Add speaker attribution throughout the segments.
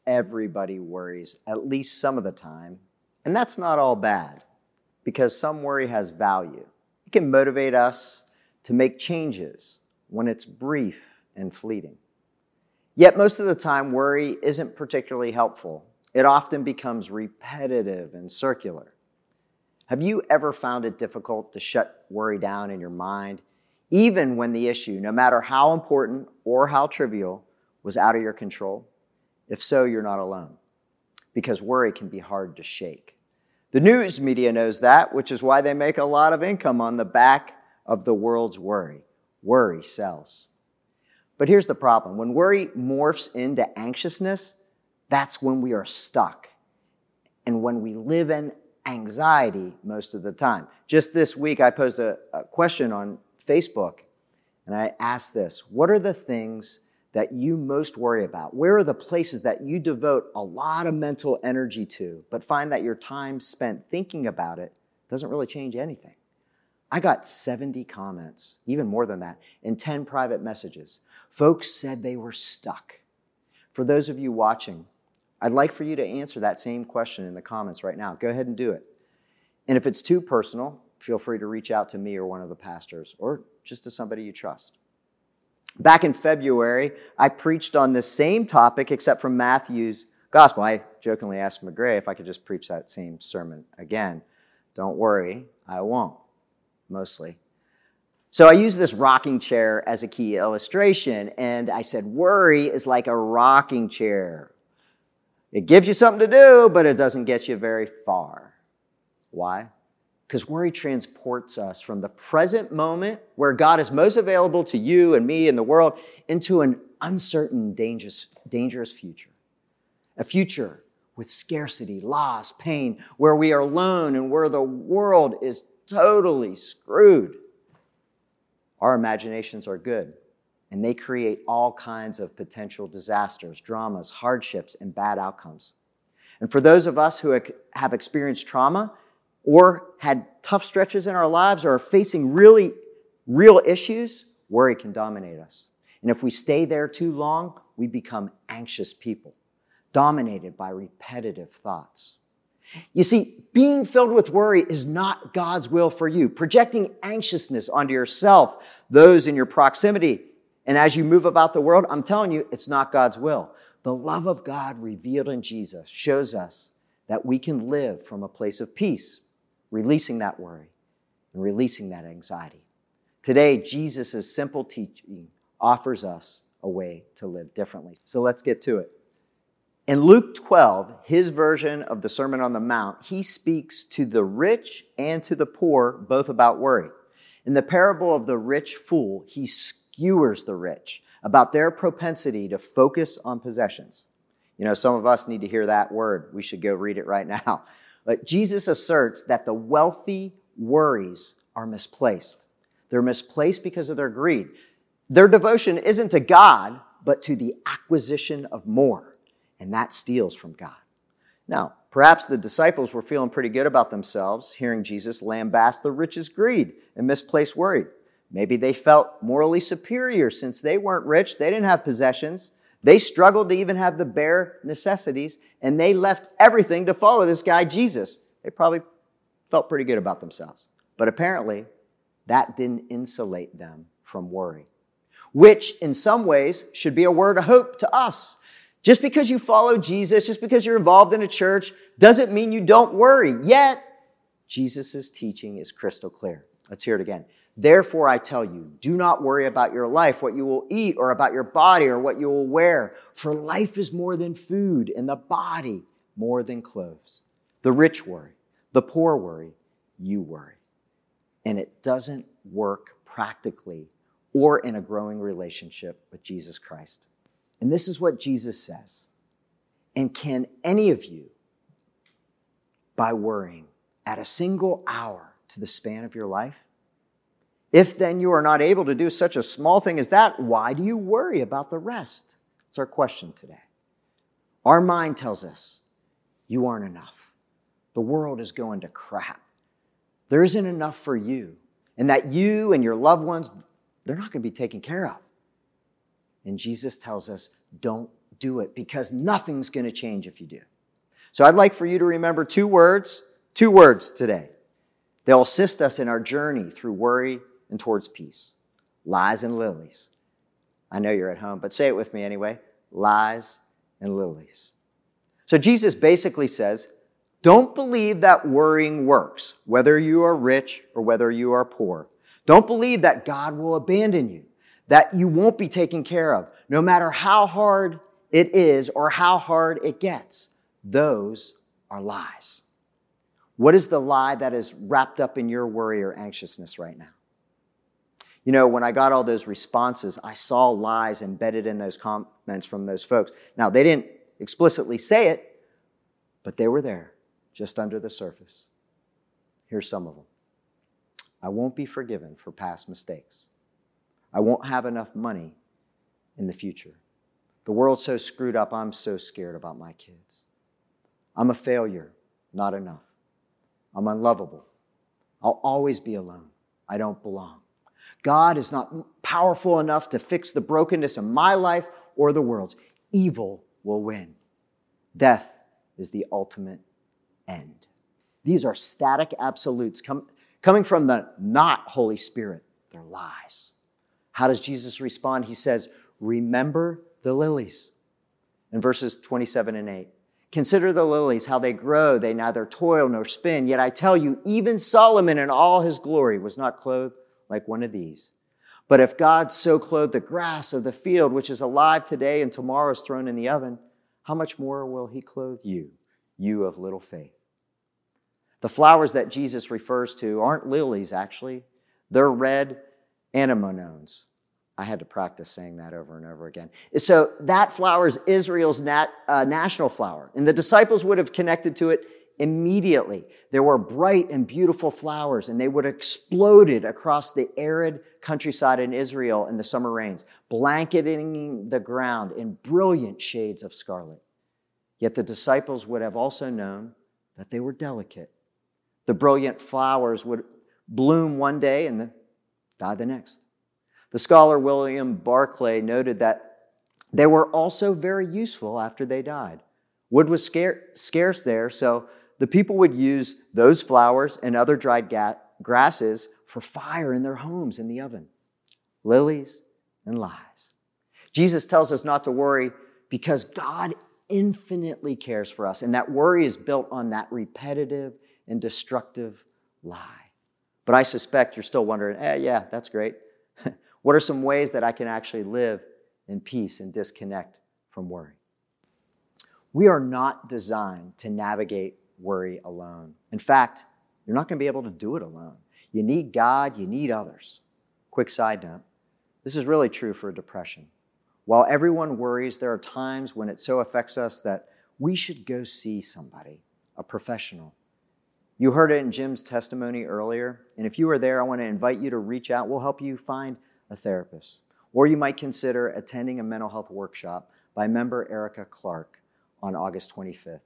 Speaker 1: everybody worries at least some of the time. And that's not all bad, because some worry has value. It can motivate us to make changes when it's brief and fleeting. Yet most of the time, worry isn't particularly helpful. It often becomes repetitive and circular. Have you ever found it difficult to shut worry down in your mind, even when the issue, no matter how important or how trivial, was out of your control? If so, you're not alone, because worry can be hard to shake. The news media knows that, which is why they make a lot of income on the back of the world's worry. Worry sells. But here's the problem. When worry morphs into anxiousness, that's when we are stuck, and when we live in anxiety most of the time. Just this week, I posed a question on Facebook, and I asked this: what are the things that you most worry about? Where are the places that you devote a lot of mental energy to, but find that your time spent thinking about it doesn't really change anything? I got 70 comments, even more than that, and 10 private messages. Folks said they were stuck. For those of you watching, I'd like for you to answer that same question in the comments right now. Go ahead and do it. And if it's too personal, feel free to reach out to me or one of the pastors, or just to somebody you trust. Back in February, I preached on this same topic, except from Matthew's gospel. I jokingly asked McGray if I could just preach that same sermon again. Don't worry, I won't, mostly. So I used this rocking chair as a key illustration, and I said, worry is like a rocking chair. It gives you something to do, but it doesn't get you very far. Why? Because worry transports us from the present moment, where God is most available to you and me and the world, into an uncertain, dangerous future. A future with scarcity, loss, pain, where we are alone and where the world is totally screwed. Our imaginations are good, and they create all kinds of potential disasters, dramas, hardships, and bad outcomes. And for those of us who have experienced trauma or had tough stretches in our lives or are facing really real issues, worry can dominate us. And if we stay there too long, we become anxious people, dominated by repetitive thoughts. You see, being filled with worry is not God's will for you. Projecting anxiousness onto yourself, those in your proximity, and as you move about the world, I'm telling you, it's not God's will. The love of God revealed in Jesus shows us that we can live from a place of peace, releasing that worry and releasing that anxiety. Today, Jesus' simple teaching offers us a way to live differently. So let's get to it. In Luke 12, his version of the Sermon on the Mount, he speaks to the rich and to the poor, both about worry. In the parable of the rich fool, he skewers the rich about their propensity to focus on possessions. You know, some of us need to hear that word. We should go read it right now. But Jesus asserts that the wealthy worries are misplaced. They're misplaced because of their greed. Their devotion isn't to God, but to the acquisition of more. And that steals from God. Now, perhaps the disciples were feeling pretty good about themselves, hearing Jesus lambast the rich's greed and misplaced worry. Maybe they felt morally superior since they weren't rich, they didn't have possessions, they struggled to even have the bare necessities, and they left everything to follow this guy, Jesus. They probably felt pretty good about themselves. But apparently, that didn't insulate them from worry, which in some ways should be a word of hope to us. Just because you follow Jesus, just because you're involved in a church, doesn't mean you don't worry. Yet, Jesus' teaching is crystal clear. Let's hear it again. Therefore, I tell you, do not worry about your life, what you will eat, or about your body, or what you will wear. For life is more than food, and the body more than clothes. The rich worry, the poor worry, you worry. And it doesn't work practically or in a growing relationship with Jesus Christ. And this is what Jesus says. And can any of you, by worrying, add a single hour to the span of your life? If then you are not able to do such a small thing as that, why do you worry about the rest? That's our question today. Our mind tells us, you aren't enough. The world is going to crap. There isn't enough for you. And that you and your loved ones, they're not going to be taken care of. And Jesus tells us, don't do it, because nothing's going to change if you do. So I'd like for you to remember two words today. They'll assist us in our journey through worry and towards peace. Lies and lilies. I know you're at home, but say it with me anyway. Lies and lilies. So Jesus basically says, don't believe that worrying works, whether you are rich or whether you are poor. Don't believe that God will abandon you, that you won't be taken care of, no matter how hard it is or how hard it gets. Those are lies. What is the lie that is wrapped up in your worry or anxiousness right now? You know, when I got all those responses, I saw lies embedded in those comments from those folks. Now, they didn't explicitly say it, but they were there, just under the surface. Here's some of them. I won't be forgiven for past mistakes. I won't have enough money in the future. The world's so screwed up, I'm so scared about my kids. I'm a failure, not enough. I'm unlovable. I'll always be alone. I don't belong. God is not powerful enough to fix the brokenness in my life or the world's. Evil will win. Death is the ultimate end. These are static absolutes coming from the not Holy Spirit. They're lies. How does Jesus respond? He says, remember the lilies. In verses 27 and 8. Consider the lilies, how they grow. They neither toil nor spin. Yet I tell you, even Solomon in all his glory was not clothed like one of these. But if God so clothed the grass of the field, which is alive today and tomorrow is thrown in the oven, how much more will he clothe you, you of little faith? The flowers that Jesus refers to aren't lilies, actually. They're red anemones. I had to practice saying that over and over again. So that flower is Israel's national flower, and the disciples would have connected to it immediately. There were bright and beautiful flowers, and they would have exploded across the arid countryside in Israel in the summer rains, blanketing the ground in brilliant shades of scarlet. Yet the disciples would have also known that they were delicate. The brilliant flowers would bloom one day and then die the next. The scholar William Barclay noted that they were also very useful after they died. Wood was scarce there, so the people would use those flowers and other dried grasses for fire in their homes in the oven. Lilies and lies. Jesus tells us not to worry because God infinitely cares for us, and that worry is built on that repetitive and destructive lie. But I suspect you're still wondering, yeah, that's great. What are some ways that I can actually live in peace and disconnect from worry? We are not designed to navigate worry alone. In fact, you're not going to be able to do it alone. You need God, you need others. Quick side note, this is really true for depression. While everyone worries, there are times when it so affects us that we should go see somebody, a professional. You heard it in Jim's testimony earlier, and if you were there, I want to invite you to reach out. We'll help you find a therapist. Or you might consider attending a mental health workshop by member Erica Clark on August 25th.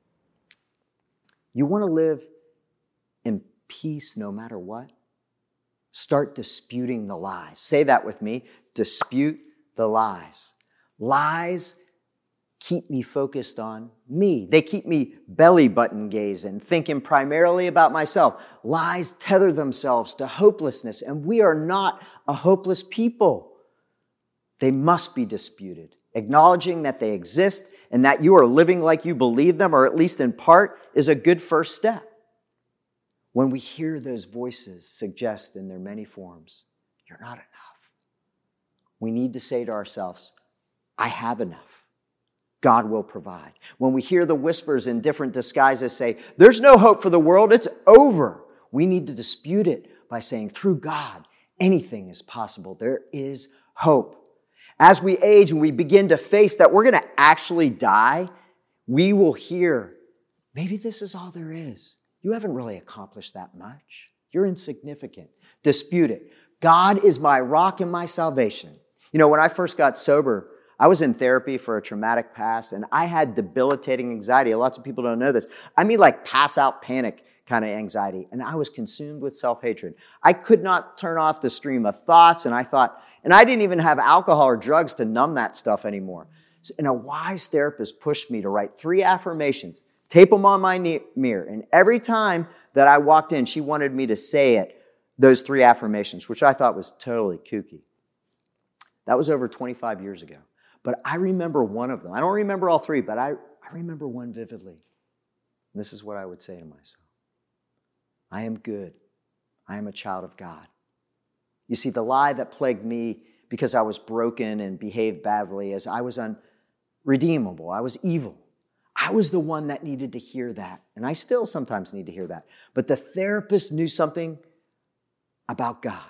Speaker 1: You want to live in peace no matter what? Start disputing the lies. Say that with me. Dispute the lies. Lies keep me focused on me. They keep me belly button gazing, thinking primarily about myself. Lies tether themselves to hopelessness, and we are not a hopeless people. They must be disputed. Acknowledging that they exist and that you are living like you believe them, or at least in part, is a good first step. When we hear those voices suggest in their many forms, you're not enough, we need to say to ourselves, I have enough. God will provide. When we hear the whispers in different disguises say, there's no hope for the world, it's over, we need to dispute it by saying, through God, anything is possible. There is hope. As we age and we begin to face that we're going to actually die, we will hear, maybe this is all there is. You haven't really accomplished that much. You're insignificant. Dispute it. God is my rock and my salvation. You know, when I first got sober, I was in therapy for a traumatic past, and I had debilitating anxiety. Lots of people don't know this. I mean, like pass-out panic kind of anxiety, and I was consumed with self-hatred. I could not turn off the stream of thoughts, and I didn't even have alcohol or drugs to numb that stuff anymore. And a wise therapist pushed me to write 3 affirmations, tape them on my mirror. And every time that I walked in, she wanted me to say it, those 3 affirmations, which I thought was totally kooky. That was over 25 years ago. But I remember one of them. I don't remember all 3, but I remember one vividly. And this is what I would say to myself. I am good. I am a child of God. You see, the lie that plagued me because I was broken and behaved badly is I was unredeemable. I was evil. I was the one that needed to hear that. And I still sometimes need to hear that. But the therapist knew something about God.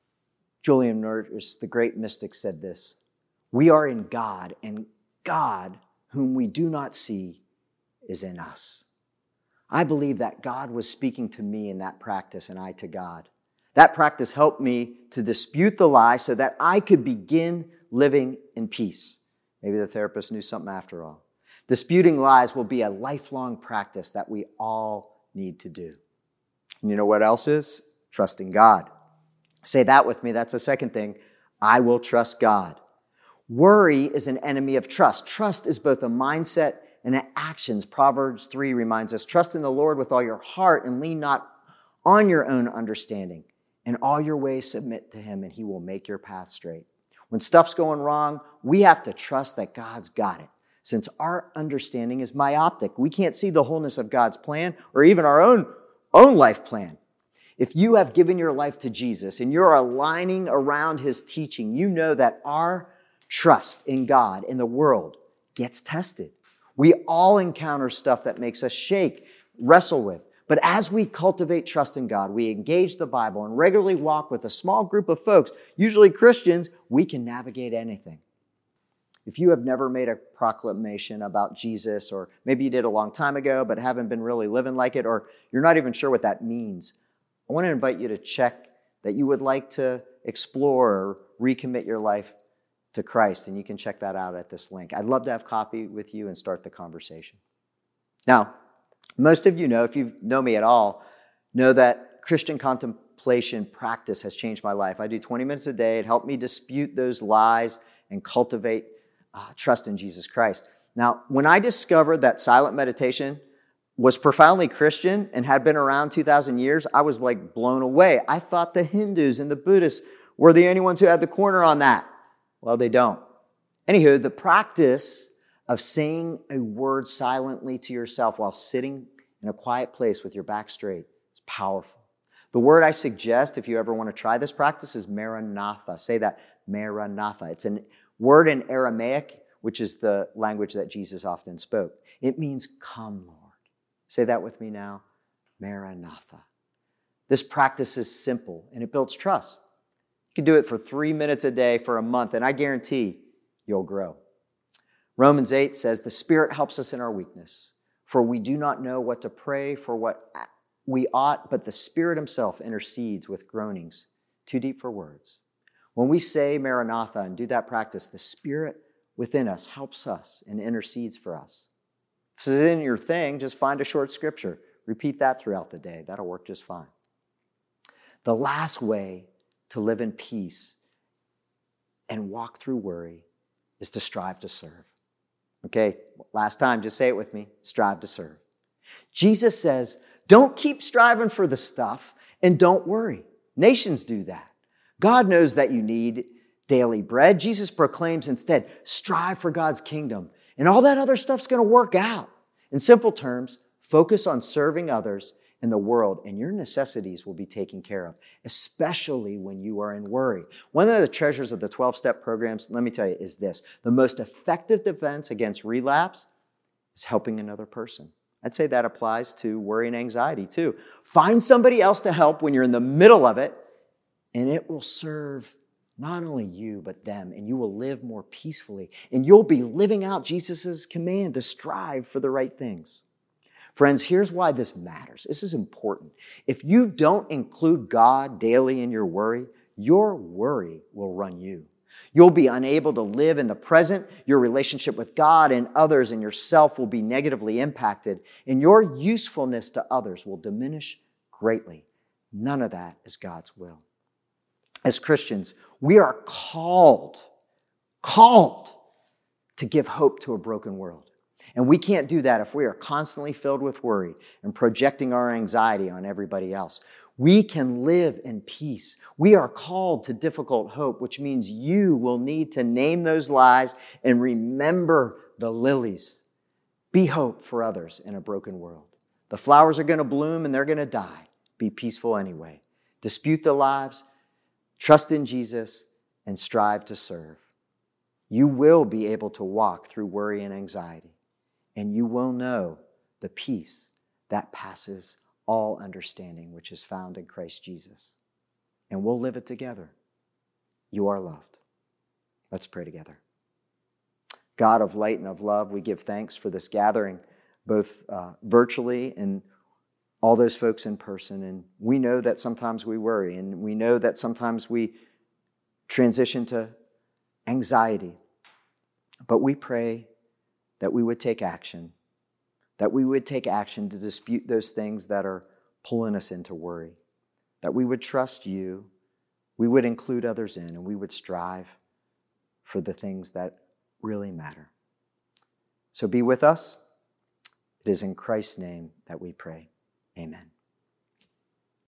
Speaker 1: Julian Norris, the great mystic, said this: "We are in God, and God, whom we do not see, is in us." I believe that God was speaking to me in that practice and I to God. That practice helped me to dispute the lie so that I could begin living in peace. Maybe the therapist knew something after all. Disputing lies will be a lifelong practice that we all need to do. And you know what else is? Trusting God. Say that with me. That's the second thing. I will trust God. Worry is an enemy of trust. Trust is both a mindset and actions. Proverbs 3 reminds us, trust in the Lord with all your heart and lean not on your own understanding. In all your ways submit to him and he will make your path straight. When stuff's going wrong, we have to trust that God's got it. Since our understanding is myopic, we can't see the wholeness of God's plan or even our own life plan. If you have given your life to Jesus and you're aligning around his teaching, you know that our trust in God and the world gets tested. We all encounter stuff that makes us shake, wrestle with. But as we cultivate trust in God, we engage the Bible and regularly walk with a small group of folks, usually Christians, we can navigate anything. If you have never made a proclamation about Jesus, or maybe you did a long time ago but haven't been really living like it, or you're not even sure what that means, I want to invite you to check that you would like to explore or recommit your life to Christ, and you can check that out at this link. I'd love to have coffee with you and start the conversation. Now, most of you know, if you know me at all, know that Christian contemplation practice has changed my life. I do 20 minutes a day. It helped me dispute those lies and cultivate trust in Jesus Christ. Now, when I discovered that silent meditation was profoundly Christian and had been around 2,000 years, I was like blown away. I thought the Hindus and the Buddhists were the only ones who had the corner on that. Well, they don't. Anywho, the practice of saying a word silently to yourself while sitting in a quiet place with your back straight is powerful. The word I suggest, if you ever want to try this practice, is Maranatha. Say that, Maranatha. It's a word in Aramaic, which is the language that Jesus often spoke. It means, come, Lord. Say that with me now, Maranatha. This practice is simple, and it builds trust. You can do it for 3 minutes a day for a month, and I guarantee you'll grow. Romans 8 says, the Spirit helps us in our weakness, for we do not know what to pray for what we ought, but the Spirit himself intercedes with groanings too deep for words. When we say Maranatha and do that practice, the Spirit within us helps us and intercedes for us. If this isn't your thing, just find a short scripture. Repeat that throughout the day. That'll work just fine. The last way to live in peace and walk through worry is to strive to serve. Okay, last time, just say it with me. Strive to serve. Jesus says, don't keep striving for the stuff and don't worry. Nations do that. God knows that you need daily bread. Jesus proclaims instead, strive for God's kingdom. And all that other stuff's going to work out. In simple terms, focus on serving others in the world and your necessities will be taken care of, especially when you are in worry. One of the treasures of the 12-step programs, let me tell you, is this. The most effective defense against relapse is helping another person. I'd say that applies to worry and anxiety too. Find somebody else to help when you're in the middle of it, and it will serve not only you, but them, and you will live more peacefully, and you'll be living out Jesus' command to strive for the right things. Friends, here's why this matters. This is important. If you don't include God daily in your worry will run you. You'll be unable to live in the present. Your relationship with God and others and yourself will be negatively impacted, and your usefulness to others will diminish greatly. None of that is God's will. As Christians, we are called to give hope to a broken world. And we can't do that if we are constantly filled with worry and projecting our anxiety on everybody else. We can live in peace. We are called to difficult hope, which means you will need to name those lies and remember the lilies. Be hope for others in a broken world. The flowers are going to bloom and they're going to die. Be peaceful anyway. Dispute the lies, trust in Jesus, and strive to serve. You will be able to walk through worry and anxiety, and you will know the peace that passes all understanding, which is found in Christ Jesus. And we'll live it together. You are loved. Let's pray together. God of light and of love, we give thanks for this gathering, both virtually and all those folks in person. And we know that sometimes we worry, and we know that sometimes we transition to anxiety. But we pray that we would take action, to dispute those things that are pulling us into worry, that we would trust you, we would include others in, and we would strive for the things that really matter. So be with us. It is in Christ's name that we pray. Amen.